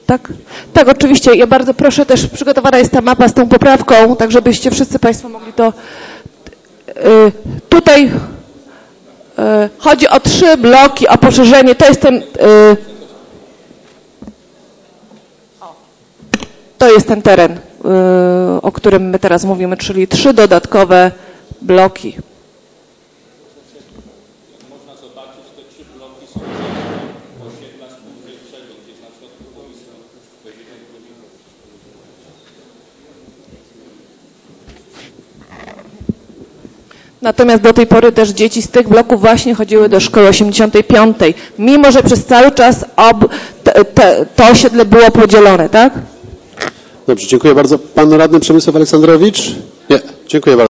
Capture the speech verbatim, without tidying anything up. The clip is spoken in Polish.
Tak? Tak, oczywiście. Ja bardzo proszę, też przygotowana jest ta mapa z tą poprawką, tak żebyście wszyscy Państwo mogli to... Yy, tutaj yy, chodzi o trzy bloki, o poszerzenie. To jest ten... Yy, to jest ten teren, yy, o którym my teraz mówimy, czyli trzy dodatkowe bloki. Natomiast do tej pory też dzieci z tych bloków właśnie chodziły do szkoły osiemdziesiątej piątej, mimo że przez cały czas ob, te, te, to osiedle było podzielone, tak? Dobrze, dziękuję bardzo. Pan radny Przemysław Aleksandrowicz? Nie, dziękuję bardzo.